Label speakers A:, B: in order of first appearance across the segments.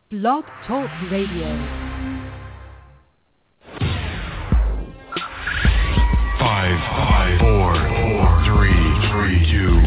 A: Blog Talk Radio.
B: 5, 4, 3, 2,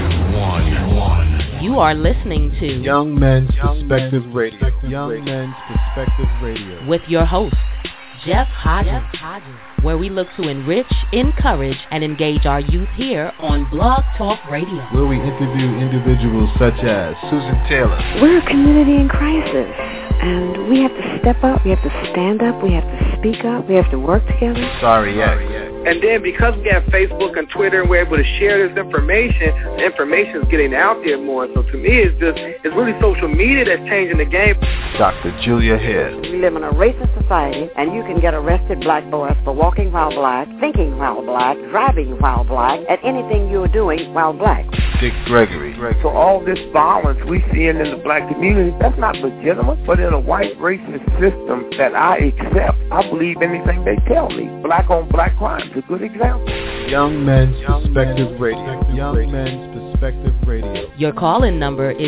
B: 1.
A: You are listening to
C: Young Men's Perspective Radio. Young Men's Perspective Radio.
A: With your host, Jeff Hodges, where we look to enrich, encourage, and engage our youth here on Blog Talk Radio.
C: Where we interview individuals such as Susan Taylor.
D: We're a community in crisis, and we have to step up, we have to stand up, we have to speak up, we have to work together.
C: Sorry, yeah.
E: And then because we have Facebook and Twitter and we're able to share this information, the information is getting out there more. So to me, it's really social media that's changing the game.
C: Dr. Julia Hare.
D: We live in a racist society, and you can get arrested, black boys, for walking while black, thinking while black, driving while black, at anything you're doing while black.
C: Dick Gregory.
E: So all this violence we see in the black community, that's not legitimate. But in a white racist system that I accept, I believe anything they tell me. Black on black crime is a good example.
C: Young Men's Perspective Radio. Young Men's Perspective Radio.
A: Your call-in number is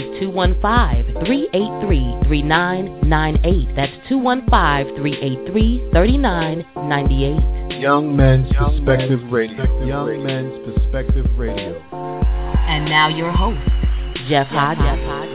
A: 215-383-3998. That's 215-383-3998.
C: Young Men's Perspective Radio. Young Men's Perspective Radio.
A: And now your host, Jeff Hodges.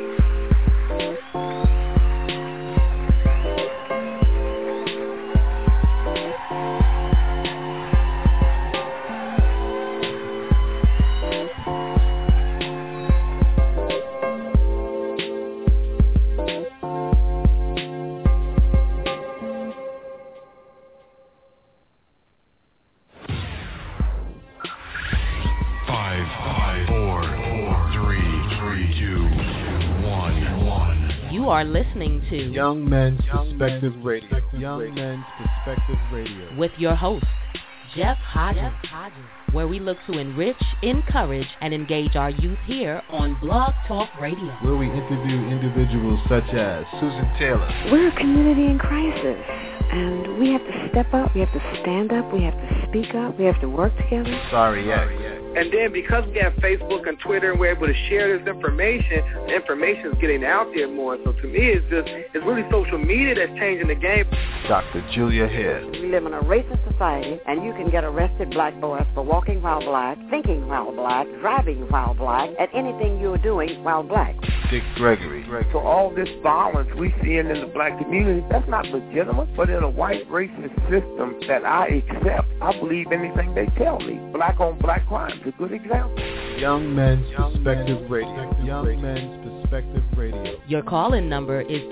A: Are listening to
C: Young Men's Perspective Radio. Young Men's Perspective Radio.
A: With your host, Jeff Hodges, where we look to enrich, encourage, and engage our youth here on Blog Talk Radio.
C: Where we interview individuals such as Susan Taylor.
D: We're a community in crisis, and we have to step up, we have to stand up, we have to speak up, we have to work together.
C: Sorry, yeah.
E: And then because we have Facebook and Twitter and we're able to share this information, the information is getting out there more. So to me, it's really social media that's changing the game.
C: Dr. Julia Hare.
D: We live in a racist society, and you can get arrested, black boys, for walking while black, thinking while black, driving while black, at anything you're doing while black.
C: Dick Gregory.
E: So all this violence we see in the black community, that's not legitimate. But in a white racist system that I accept, I believe anything they tell me. Black on black crime is a good example.
C: Young Men's Perspective Radio. Young Men's Perspective Radio.
A: Your call-in number is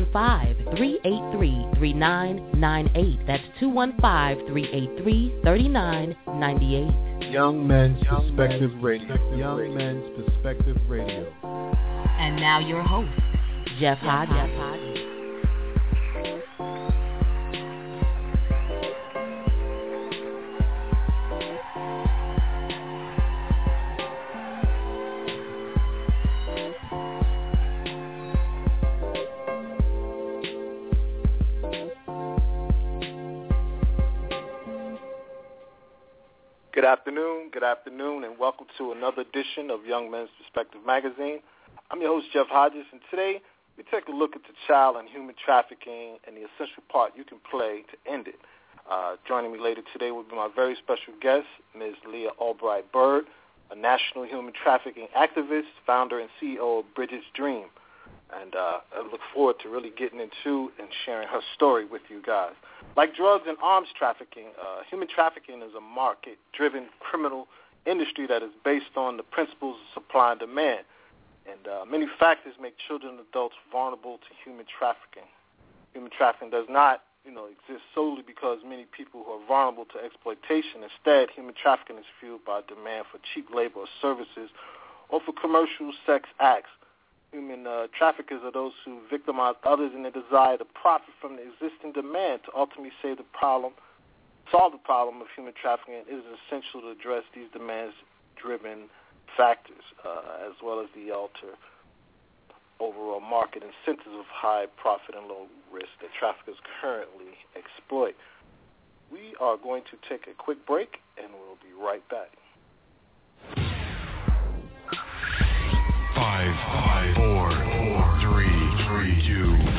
A: 215-383-3998. That's 215-383-3998.
C: Young Men's Perspective Radio. Young Men's Perspective Radio.
A: And now your host, Jeff Hodges.
F: Good afternoon, and welcome to another edition of Young Men's Perspective Magazine. I'm your host, Jeff Hodges, and today we take a look at the child and human trafficking and the essential part you can play to end it. Joining me later today will be my very special guest, Ms. Leah Albright Bird, a national human trafficking activist, founder and CEO of Bridget's Dream. And I look forward to really getting into and sharing her story with you guys. Like drugs and arms trafficking, human trafficking is a market-driven criminal industry that is based on the principles of supply and demand. And many factors make children and adults vulnerable to human trafficking. Human trafficking does not, exist solely because many people who are vulnerable to exploitation. Instead, human trafficking is fueled by demand for cheap labor or services or for commercial sex acts. Human traffickers are those who victimize others in their desire to profit from the existing demand to ultimately solve the problem of human trafficking. It is essential to address these demands-driven factors, as well as the overall market incentives of high profit and low risk that traffickers currently exploit. We are going to take a quick break, and we'll be right back.
B: 5, 4, 3, 2,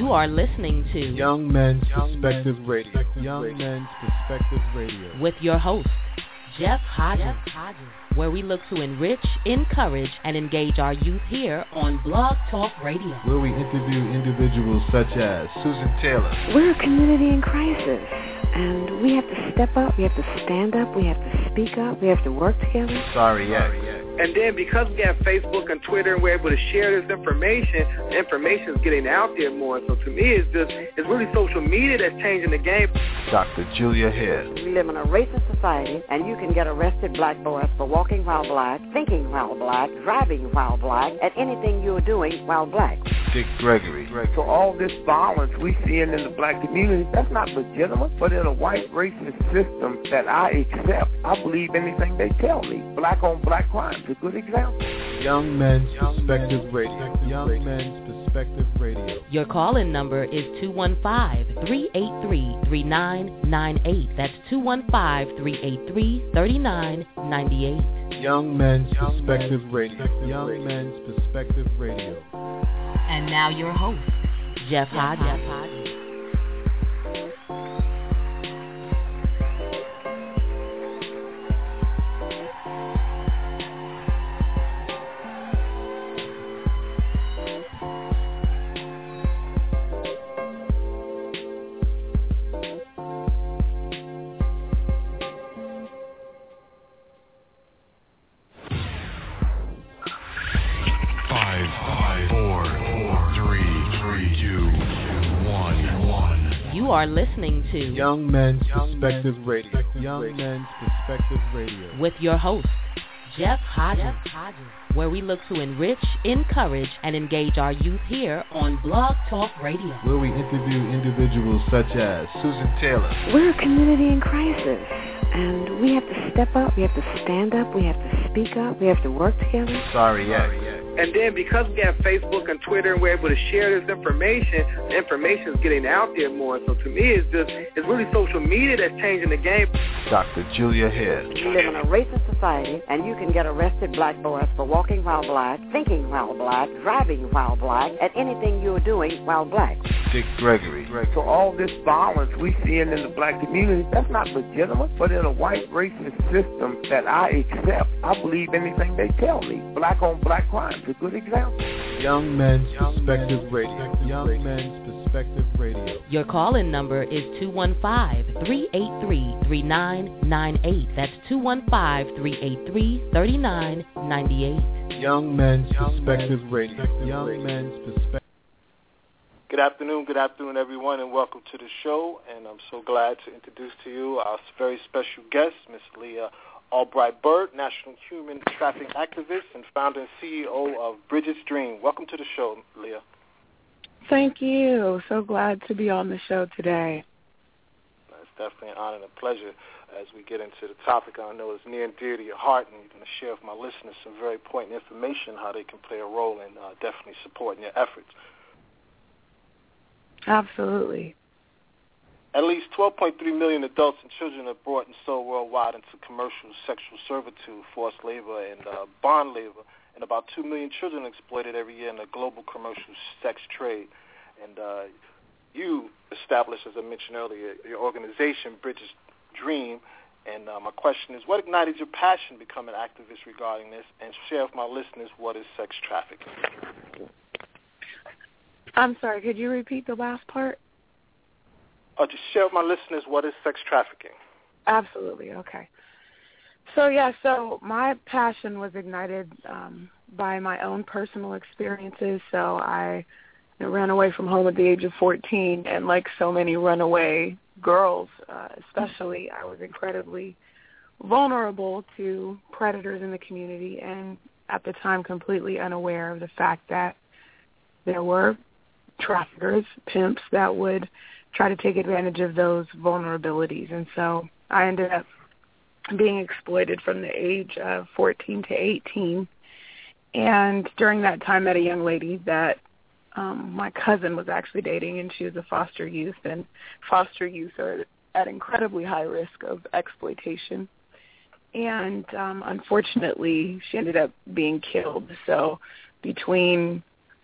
A: You are listening to
C: Young Men's Perspective Radio. Young Men's Perspective Radio.
A: With your host, Jeff Hodges, where we look to enrich, encourage, and engage our youth here on Blog Talk Radio.
C: Where we interview individuals such as
F: Susan Taylor.
D: We're a community in crisis, and we have to step up, we have to stand up, we have to speak up, we have to work together.
F: Sorry, yeah.
E: And then because we have Facebook and Twitter and we're able to share this information, the information is getting out there more. So to me, it's really social media that's changing the game.
F: Dr. Julia Head.
D: We live in a racist society, and you can get arrested, black boys, for walking while black, thinking while black, driving while black, and anything you're doing while black.
F: Dick Gregory.
E: So all this violence we see in the black community, that's not legitimate. But in a white racist system that I accept, I believe anything they tell me. Black on black crime is a good example.
C: Young Men's Perspective Radio. Young Men's Perspective Radio.
A: Your call-in number is 215-383-3998. That's 215-383-3998.
C: Young Men's Perspective Radio. Young Men's Perspective Radio.
A: And now your host, Jeff Hodges.
B: 5, 4, 3, 2, 1, 1.
A: You are listening to
C: Young Men's Perspective Radio. Young Men's Perspective Radio.
A: With your host, Jeff Hodges, where we look to enrich, encourage, and engage our youth here on Blog Talk Radio.
C: Where we interview individuals such as
F: Susan Taylor.
D: We're a community in crisis, and we have to step up, we have to stand up, we have to speak up, we have to work together.
F: Sorry, yeah.
E: And then because we have Facebook and Twitter and we're able to share this information, the information is getting out there more. So to me, it's really social media that's changing the game.
F: Dr. Julia Head.
D: We live in a racist society, and you can get arrested, black boys, for walking while black, thinking while black, driving while black, and anything you're doing while black.
F: Dick Gregory.
E: So all this violence we see in the black community, that's not legitimate. But in a white racist system that I accept, I believe anything they tell me. Black on black crime is a good example.
C: Young Men's Perspective Radio. Young Men's Perspective Radio.
A: Your call-in number is 215-383-3998. That's 215-383-3998.
C: Young Men's Perspective Radio. Young Men's Perspective.
F: Good afternoon, everyone, and welcome to the show. And I'm so glad to introduce to you our very special guest, Ms. Leah Albright-Byrd, National Human Trafficking Activist and founder and CEO of Bridget's Dream. Welcome to the show, Leah.
G: Thank you. So glad to be on the show today.
F: It's definitely an honor and a pleasure as we get into the topic. I know it's near and dear to your heart, and you're going to share with my listeners some very poignant information, how they can play a role in definitely supporting your efforts.
G: Absolutely.
F: At least 12.3 million adults and children are brought and sold worldwide into commercial sexual servitude, forced labor, and bond labor, and about 2 million children exploited every year in the global commercial sex trade. And you established, as I mentioned earlier, your organization, Bridget's Dream. And my question is, what ignited your passion to become an activist regarding this? And share with my listeners, what is sex trafficking?
G: I'm sorry, could you repeat the last part?
F: Just share with my listeners, what is sex trafficking?
G: Absolutely, okay. So my passion was ignited by my own personal experiences. So I ran away from home at the age of 14, and like so many runaway girls, especially, I was incredibly vulnerable to predators in the community, and at the time completely unaware of the fact that there were traffickers, pimps that would try to take advantage of those vulnerabilities. And so I ended up being exploited from the age of 14 to 18. And during that time, met a young lady that my cousin was actually dating, and she was a foster youth, and foster youth are at incredibly high risk of exploitation. And unfortunately, she ended up being killed. So between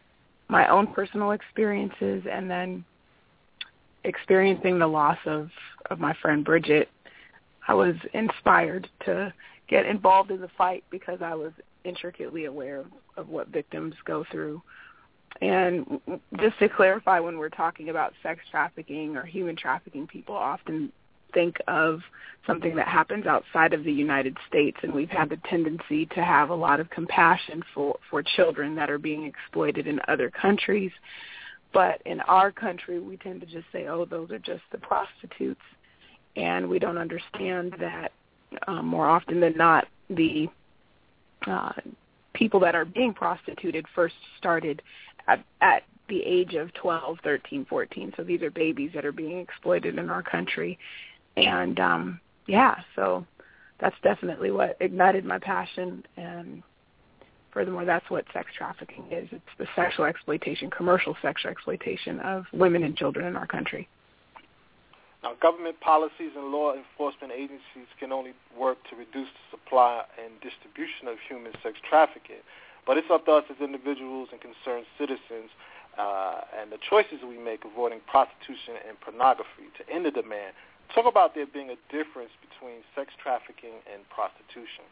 G: my own personal experiences and then experiencing the loss of my friend Bridget, I was inspired to get involved in the fight because I was intricately aware of what victims go through. And just to clarify, when we're talking about sex trafficking or human trafficking, people often think of something that happens outside of the United States, and we've had the tendency to have a lot of compassion for children that are being exploited in other countries. But in our country, we tend to just say, oh, those are just the prostitutes, and we don't understand that more often than not, the people that are being prostituted first started at the age of 12, 13, 14. So these are babies that are being exploited in our country. And, so that's definitely what ignited my passion. And furthermore, that's what sex trafficking is. It's the sexual exploitation, commercial sexual exploitation of women and children in our country.
F: Now, government policies and law enforcement agencies can only work to reduce the supply and distribution of human sex trafficking. But it's up to us as individuals and concerned citizens and the choices we make avoiding prostitution and pornography to end the demand. Talk about there being a difference between sex trafficking and prostitution.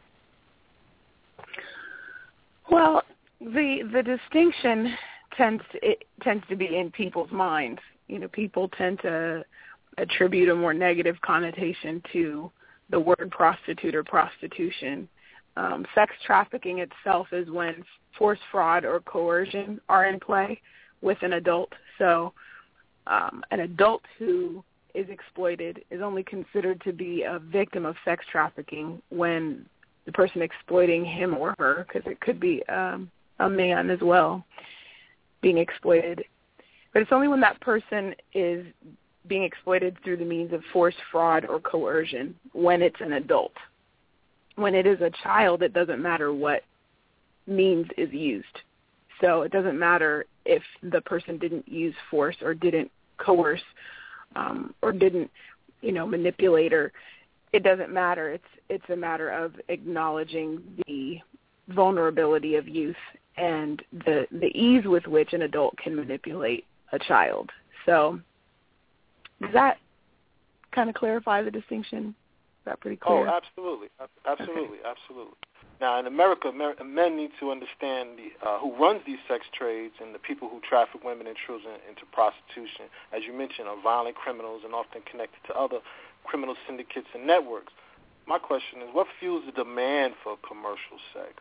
G: Well, the distinction tends to be in people's minds. You know, people tend to attribute a more negative connotation to the word prostitute or prostitution. Sex trafficking itself is when force, fraud, or coercion are in play with an adult. So an adult who is exploited is only considered to be a victim of sex trafficking when the person exploiting him or her, because it could be a man as well, being exploited. But it's only when that person is being exploited through the means of force, fraud, or coercion when it's an adult. When it is a child, it doesn't matter what means is used. So it doesn't matter if the person didn't use force or didn't coerce or didn't, manipulate, or it doesn't matter. It's a matter of acknowledging the vulnerability of youth and the ease with which an adult can manipulate a child. So does that kind of clarify the distinction? Is that pretty clear?
F: Oh, absolutely. Absolutely. Now, in America, men need to understand who runs these sex trades and the people who traffic women and children into prostitution, as you mentioned, are violent criminals and often connected to other criminal syndicates and networks. My question is, what fuels the demand for commercial sex?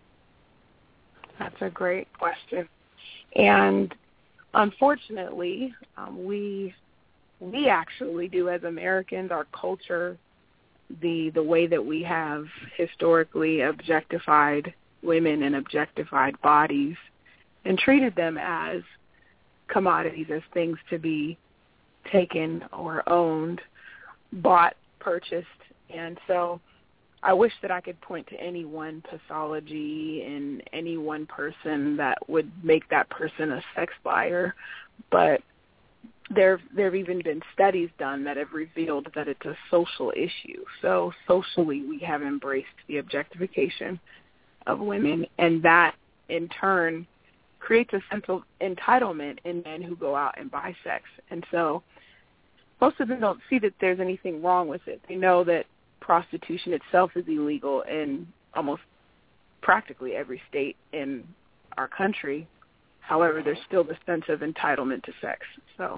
G: That's a great question. And unfortunately, we actually do as Americans, our culture, the way that we have historically objectified women and objectified bodies and treated them as commodities, as things to be taken or owned, bought, purchased. And so I wish that I could point to any one pathology in any one person that would make that person a sex buyer, but there have even been studies done that have revealed that it's a social issue. So socially, we have embraced the objectification of women, and that, in turn, creates a sense of entitlement in men who go out and buy sex. And so most of them don't see that there's anything wrong with it. They know that prostitution itself is illegal in almost practically every state in our country. However, there's still the sense of entitlement to sex. So.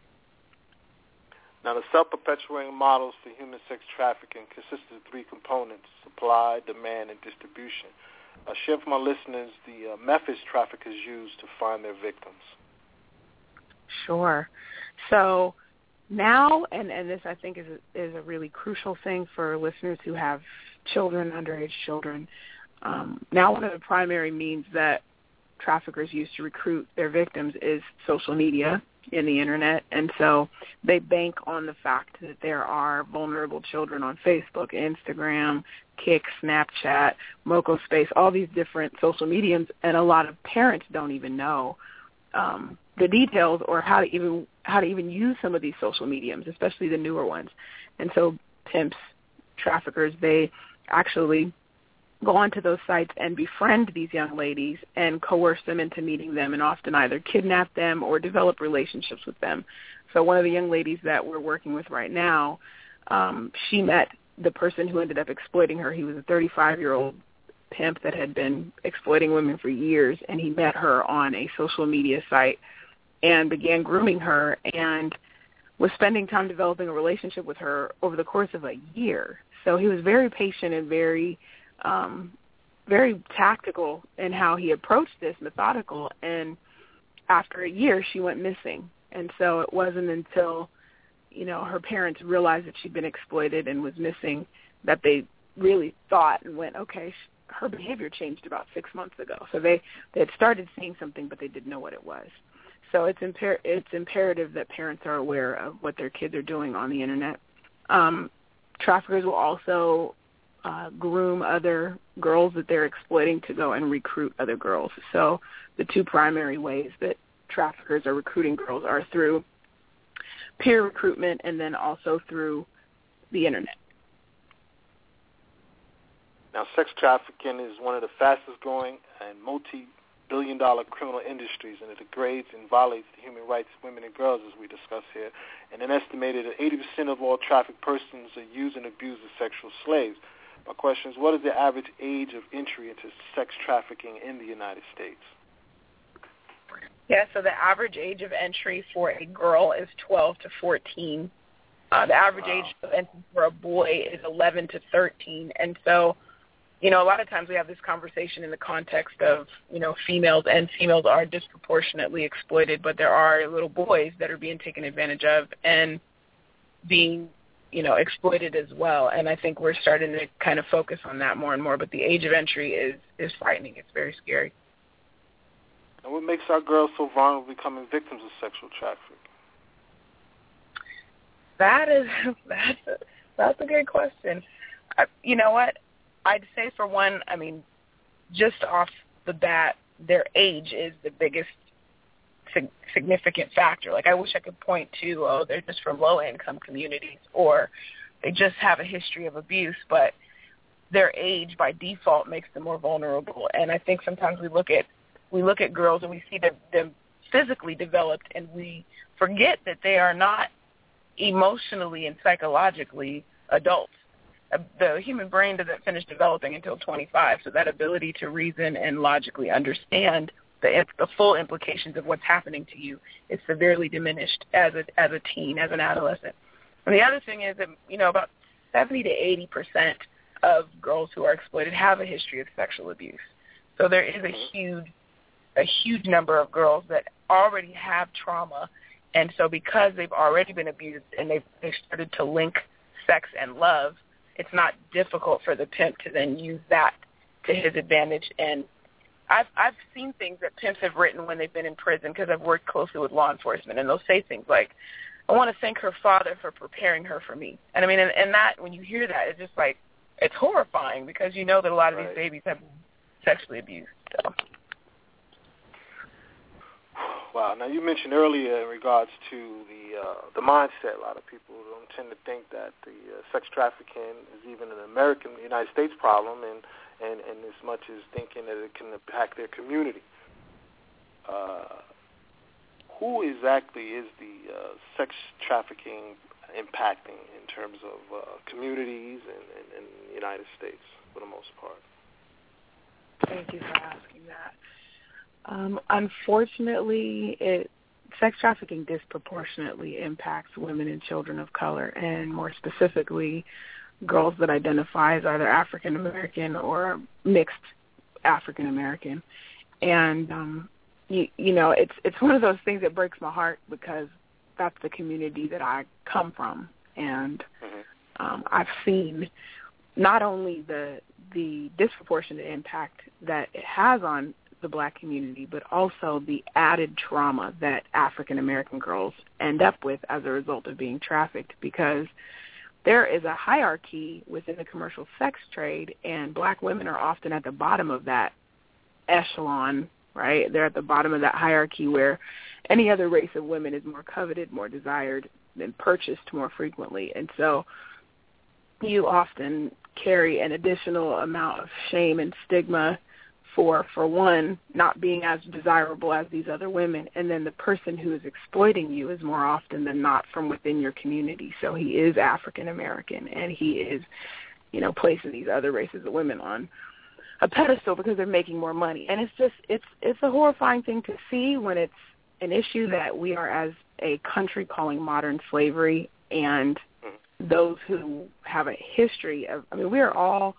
F: Now, the self-perpetuating models for human sex trafficking consist of three components: supply, demand, and distribution. Share with my listeners the methods traffickers use to find their victims.
G: Sure. So now, and this I think is a really crucial thing for listeners who have children, underage children, now one of the primary means that traffickers use to recruit their victims is social media in the internet. And so they bank on the fact that there are vulnerable children on Facebook, Instagram, Kik, Snapchat, MocoSpace, all these different social mediums, and a lot of parents don't even know the details or how to even use some of these social mediums, especially the newer ones. And so pimps, traffickers, they actually go onto those sites and befriend these young ladies and coerce them into meeting them, and often either kidnap them or develop relationships with them. So one of the young ladies that we're working with right now, she met the person who ended up exploiting her. He was a 35-year-old pimp that had been exploiting women for years, and he met her on a social media site and began grooming her and was spending time developing a relationship with her over the course of a year. So he was very patient and very tactical in how he approached this, methodical. And after a year, she went missing. And so it wasn't until, her parents realized that she'd been exploited and was missing that they really thought and went, okay, her behavior changed about 6 months ago. So they had started seeing something, but they didn't know what it was. So it's imperative that parents are aware of what their kids are doing on the Internet. Traffickers will also groom other girls that they're exploiting to go and recruit other girls. So the two primary ways that traffickers are recruiting girls are through peer recruitment and then also through the Internet.
F: Now, sex trafficking is one of the fastest growing and multi-billion-dollar criminal industries, and it degrades and violates the human rights of women and girls, as we discuss here. And an estimated 80% of all trafficked persons are used and abused as sexual slaves. My question is, what is the average age of entry into sex trafficking in the United States?
G: Yeah, so the average age of entry for a girl is 12 to 14. The average age of entry for a boy is 11 to 13. And so, a lot of times we have this conversation in the context of, females, and females are disproportionately exploited, but there are little boys that are being taken advantage of and being, exploited as well. And I think we're starting to kind of focus on that more and more, but the age of entry is frightening. It's very scary.
F: And what makes our girls so vulnerable to becoming victims of sexual trafficking?
G: That's a good question. You know what? I'd say for one, just off the bat, their age is the biggest significant factor. Like, I wish I could point to, they're just from low-income communities, or they just have a history of abuse, but their age by default makes them more vulnerable. And I think sometimes we look at girls and we see them physically developed, and we forget that they are not emotionally and psychologically adults. The human brain doesn't finish developing until 25, so that ability to reason and logically understand the full implications of what's happening to you is severely diminished as a teen, as an adolescent. And the other thing is that, about 70 to 80% of girls who are exploited have a history of sexual abuse. So there is a huge number of girls that already have trauma, and so because they've already been abused and they've started to link sex and love, it's not difficult for the pimp to then use that to his advantage. And I've seen things that pimps have written when they've been in prison, because I've worked closely with law enforcement, and they'll say things like, I want to thank her father for preparing her for me. And and that, when you hear that, it's just like, it's horrifying, because you know that a lot of these babies have been sexually abused. So.
F: Wow. Now, you mentioned earlier in regards to the mindset. A lot of people don't tend to think that the sex trafficking is even an United States problem, and as much as thinking that it can impact their community. Who exactly is the sex trafficking impacting in terms of communities in the United States for the most part?
G: Thank you for asking that. Unfortunately, sex trafficking disproportionately impacts women and children of color, and more specifically, girls that identify as either African American or mixed African American. And it's one of those things that breaks my heart, because that's the community that I come from, and I've seen not only the disproportionate impact that it has on the black community, but also the added trauma that African American girls end up with as a result of being trafficked, because there is a hierarchy within the commercial sex trade, and black women are often at the bottom of that echelon, right? They're at the bottom of that hierarchy, where any other race of women is more coveted, more desired, and purchased more frequently. And so you often carry an additional amount of shame and stigma for one, not being as desirable as these other women, and then the person who is exploiting you is more often than not from within your community. So he is African American, and he is, placing these other races of women on a pedestal because they're making more money. And it's a horrifying thing to see when it's an issue that we are as a country calling modern slavery, and those who have a history of, we are all,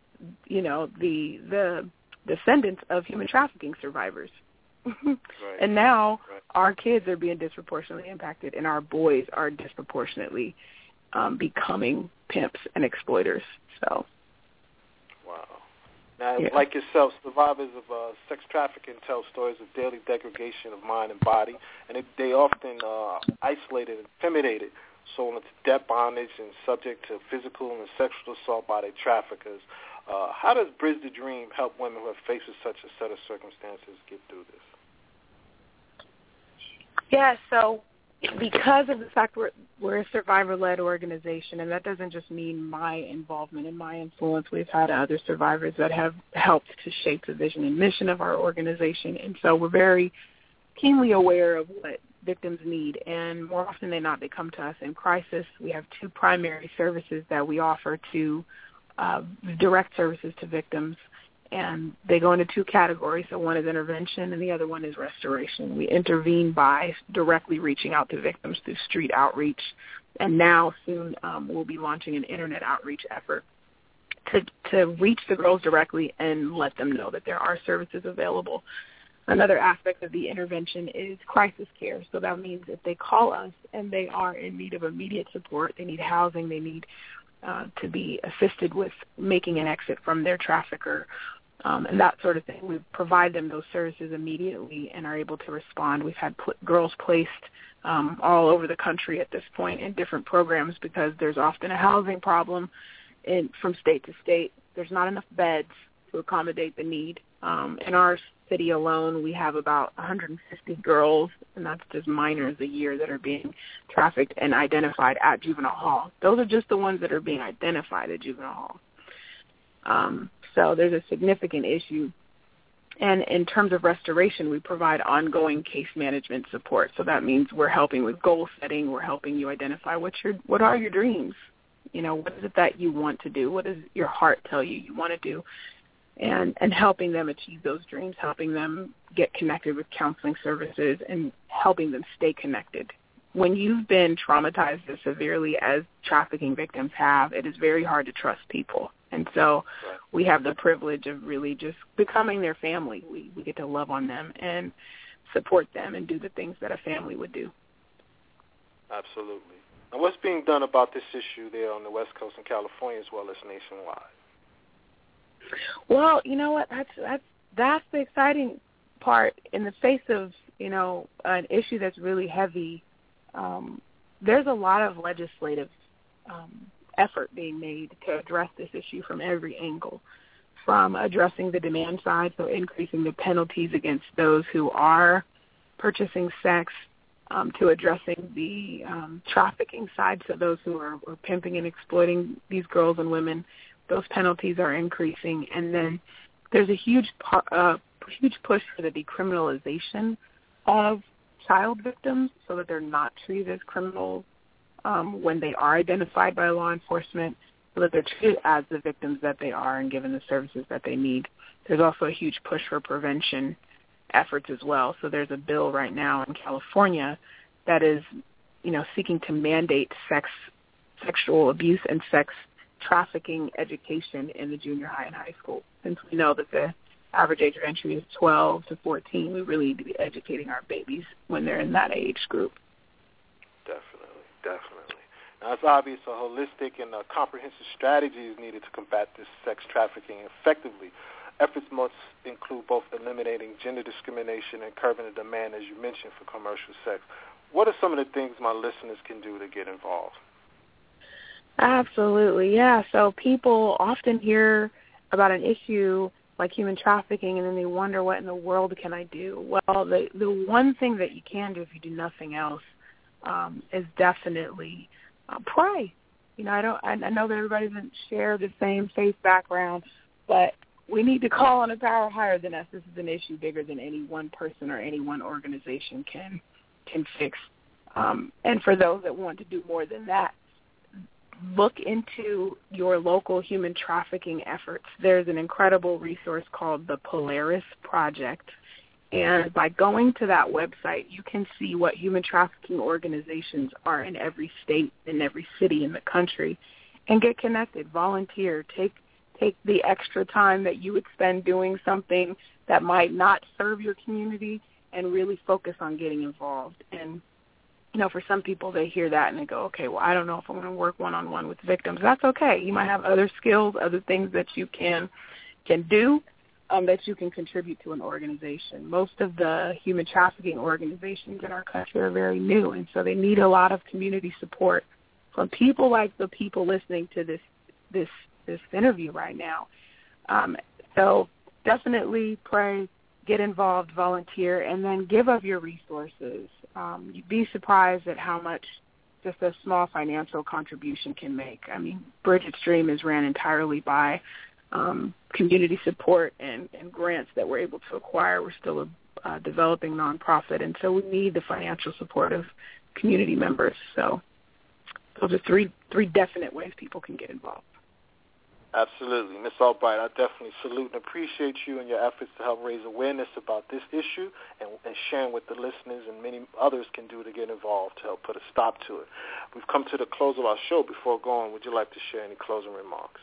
G: the descendants of human trafficking survivors.
F: Right.
G: And now our kids are being disproportionately impacted, and our boys are disproportionately becoming pimps and exploiters. So,
F: wow. Now, like yourself, survivors of sex trafficking tell stories of daily degradation of mind and body, and they often isolated and intimidated, sold into debt bondage, and subject to physical and sexual assault by their traffickers. How does Bridge the Dream help women who are faced with such a set of circumstances get through this?
G: Yeah, so because of the fact we're a survivor-led organization, and that doesn't just mean my involvement and my influence. We've had other survivors that have helped to shape the vision and mission of our organization, and so we're very keenly aware of what victims need, and more often than not, they come to us in crisis. We have two primary services that we offer to direct services to victims, and they go into two categories. So one is intervention, and the other one is restoration. We intervene by directly reaching out to victims through street outreach, and now soon we'll be launching an internet outreach effort to reach the girls directly and let them know that there are services available. Another aspect of the intervention is crisis care. So that means if they call us and they are in need of immediate support, they need housing, they need to be assisted with making an exit from their trafficker, and that sort of thing. We provide them those services immediately and are able to respond. We've had girls placed all over the country at this point in different programs because there's often a housing problem from state to state. There's not enough beds to accommodate the need. In our city alone, we have about 150 girls, and that's just minors a year, that are being trafficked and identified at juvenile hall. Those are just the ones that are being identified at juvenile hall. So there's a significant issue. And in terms of restoration, we provide ongoing case management support. So that means we're helping with goal setting. We're helping you identify what are your dreams. What is it that you want to do? What does your heart tell you want to do? And helping them achieve those dreams, helping them get connected with counseling services, and helping them stay connected. When you've been traumatized as severely as trafficking victims have, it is very hard to trust people. And so we have the privilege of really just becoming their family. We get to love on them and support them and do the things that a family would do.
F: Absolutely. Now, what's being done about this issue there on the West Coast in California as well as nationwide?
G: Well, you know what? That's the exciting part. In the face of an issue that's really heavy, there's a lot of legislative effort being made to address this issue from every angle, from addressing the demand side, so increasing the penalties against those who are purchasing sex, to addressing the trafficking side, so those who are pimping and exploiting these girls and women. Those penalties are increasing, and then there's a huge push for the decriminalization of child victims so that they're not treated as criminals when they are identified by law enforcement, so that they're treated as the victims that they are and given the services that they need. There's also a huge push for prevention efforts as well. So there's a bill right now in California that is, seeking to mandate sexual abuse and sex trafficking education in the junior high and high school. Since we know that the average age of entry is 12 to 14, we really need to be educating our babies when they're in that age group.
F: Definitely. Now, it's obvious a holistic and a comprehensive strategy is needed to combat this sex trafficking effectively. Efforts must include both eliminating gender discrimination and curbing the demand, as you mentioned, for commercial sex. What are some of the things my listeners can do to get involved?
G: Absolutely, yeah. So people often hear about an issue like human trafficking, and then they wonder, what in the world can I do? Well, the one thing that you can do if you do nothing else is definitely pray. You know, I know that everybody doesn't share the same faith background, but we need to call on a power higher than us. This is an issue bigger than any one person or any one organization can fix. And for those that want to do more than that, look into your local human trafficking efforts. There's an incredible resource called the Polaris Project. And by going to that website, you can see what human trafficking organizations are in every state, in every city in the country, and get connected, volunteer, take the extra time that you would spend doing something that might not serve your community and really focus on getting involved. And, you know, for some people, they hear that and they go, okay, well, I don't know if I'm going to work one-on-one with victims. That's okay. You might have other skills, other things that you can do. That you can contribute to an organization. Most of the human trafficking organizations in our country are very new, and so they need a lot of community support from people like the people listening to this interview right now. So definitely pray, get involved, volunteer, and then give of your resources. You'd be surprised at how much just a small financial contribution can make. I mean, Bridget's Dream is ran entirely by community support and grants that we're able to acquire. We're still a developing nonprofit, and so we need the financial support of community members. So those are three definite ways people can get involved.
F: Absolutely. Ms. Albright, I definitely salute and appreciate you and your efforts to help raise awareness about this issue and sharing with the listeners, and many others can do to get involved to help put a stop to it. We've come to the close of our show. Before going, would you like to share any closing remarks?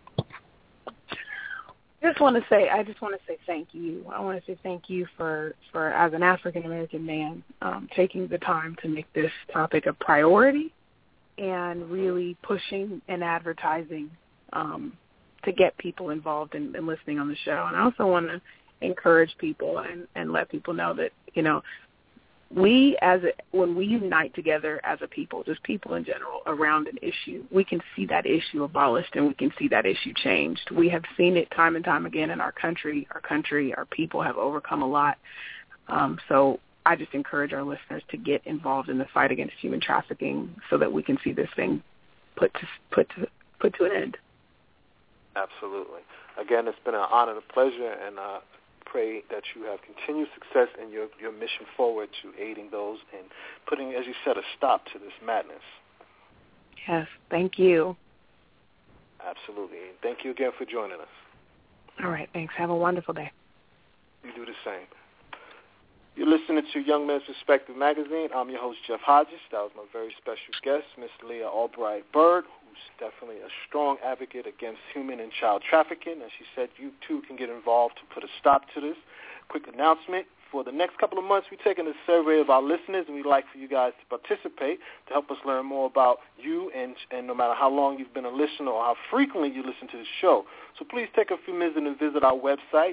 G: I just want to say thank you. I want to say thank you for as an African-American man, taking the time to make this topic a priority and really pushing and advertising to get people involved in listening on the show. And I also want to encourage people and let people know that, you know, when we unite together as a people, just people in general, around an issue, we can see that issue abolished and we can see that issue changed. We have seen it time and time again in our country. Our people have overcome a lot. So I just encourage our listeners to get involved in the fight against human trafficking so that we can see this thing put to an end.
F: Absolutely. Again, it's been an honor and a pleasure, and pray that you have continued success in your mission forward to aiding those and putting, as you said, a stop to this madness.
G: Yes, thank you.
F: Absolutely. Thank you again for joining us.
G: All right, thanks. Have a wonderful day.
F: You do the same. You're listening to Young Men's Perspective Magazine. I'm your host, Jeff Hodges. That was my very special guest, Miss Leah Albright Byrd, who's definitely a strong advocate against human and child trafficking. And she said you, too, can get involved to put a stop to this. Quick announcement. For the next couple of months, we're taking a survey of our listeners, and we'd like for you guys to participate to help us learn more about you and no matter how long you've been a listener or how frequently you listen to the show. So please take a few minutes and visit our website,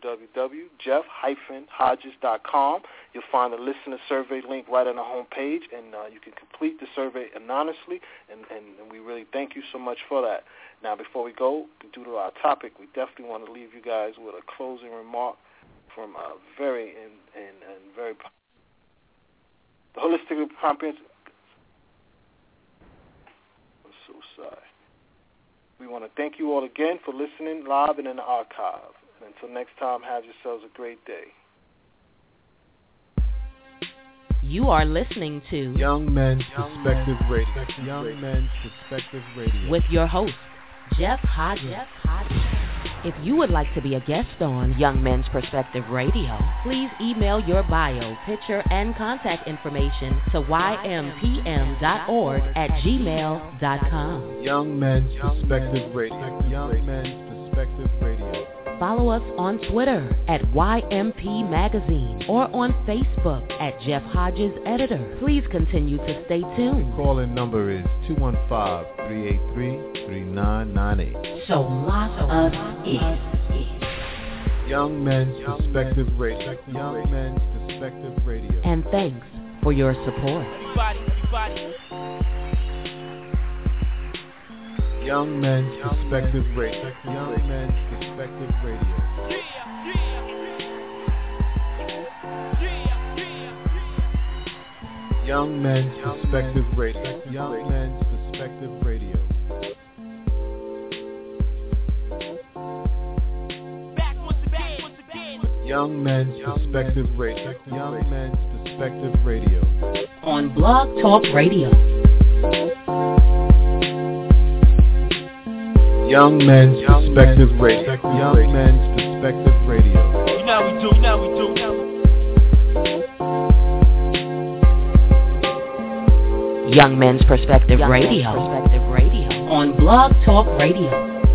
F: www.jeff-hodges.com. You'll find the listener survey link right on the home page, and you can complete the survey anonymously, and we really thank you so much for that. Now, before we go, due to our topic, we definitely want to leave you guys with a closing remark from a very the holistic comprehensive. I'm so sorry. We want to thank you all again for listening live and in the archive. And until next time, have yourselves a great day.
A: You are listening to
C: Young Men's Perspective Radio. Young Men's Perspective Radio.
A: With your host, Jeff Hodges. If you would like to be a guest on Young Men's Perspective Radio, please email your bio, picture, and contact information to ympm.org@gmail.com.
C: Young Men's Perspective Radio. Young Men's Perspective Radio.
A: Follow us on Twitter at YMP Magazine or on Facebook at Jeff Hodges Editor. Please continue to stay tuned.
C: Call-in number is 215-383-3998.
A: So lock us in.
C: Young Men's Perspective Radio. Young Men's Perspective Radio.
A: And thanks for your support.
H: Everybody.
C: Young Men's Perspective Radio. Young Men's Perspective Radio. Young Men's Perspective Radio. Young Men's Perspective Radio. Young Men's Perspective Radio. Young Men's Perspective Radio.
A: On Blog Talk Radio.
C: Young Men's Perspective Radio. Young Men's Perspective Radio.
H: You know we do.
A: Young Men's Perspective Radio. On Blog Talk Radio.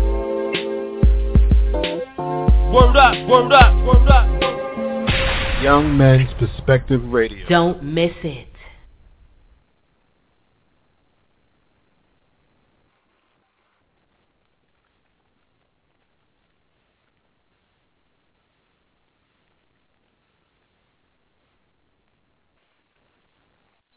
H: Word up.
C: Young Men's Perspective Radio.
A: Don't miss it.